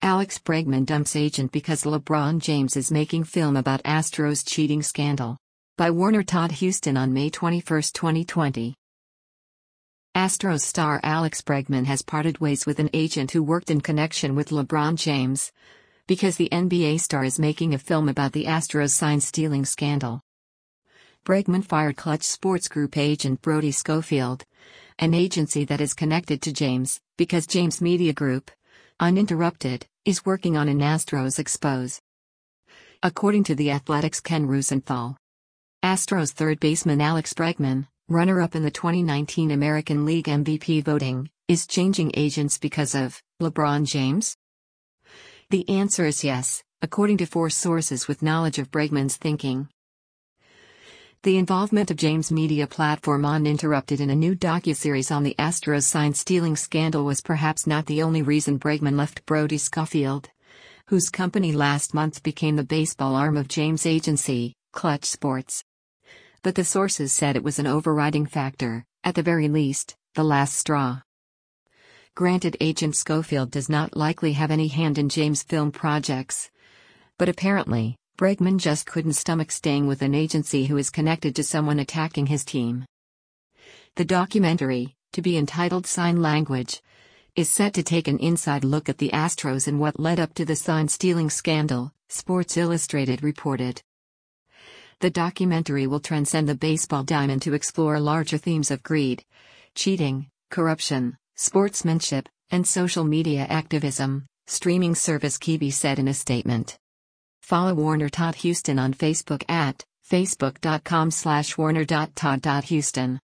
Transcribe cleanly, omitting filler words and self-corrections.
Alex Bregman dumps agent because LeBron James is making film about Astros cheating scandal. By Warner Todd Houston on May 21, 2020. Astros star Alex Bregman has parted ways with an agent who worked in connection with LeBron James, because the NBA star is making a film about the Astros sign-stealing scandal. Bregman fired Clutch Sports Group agent Brody Schofield, an agency that is connected to James, because James Media Group, uninterrupted, is working on an Astros expose. According to The Athletic's Ken Rosenthal, Astros third baseman Alex Bregman, runner-up in the 2019 American League MVP voting, is changing agents because of LeBron James? The answer is yes, according to 4 sources with knowledge of Bregman's thinking. The involvement of James Media Platform Uninterrupted in a new docuseries on the Astros sign-stealing scandal was perhaps not the only reason Bregman left Brody Schofield, whose company last month became the baseball arm of James' agency, Clutch Sports. But the sources said it was an overriding factor, at the very least, the last straw. Granted, agent Schofield does not likely have any hand in James' film projects, but apparently, Bregman just couldn't stomach staying with an agency who is connected to someone attacking his team. The documentary, to be entitled Sign Language, is set to take an inside look at the Astros and what led up to the sign-stealing scandal, Sports Illustrated reported. The documentary will transcend the baseball diamond to explore larger themes of greed, cheating, corruption, sportsmanship, and social media activism, streaming service Quibi said in a statement. Follow Warner Todd Houston on Facebook at facebook.com/warner.todd.houston.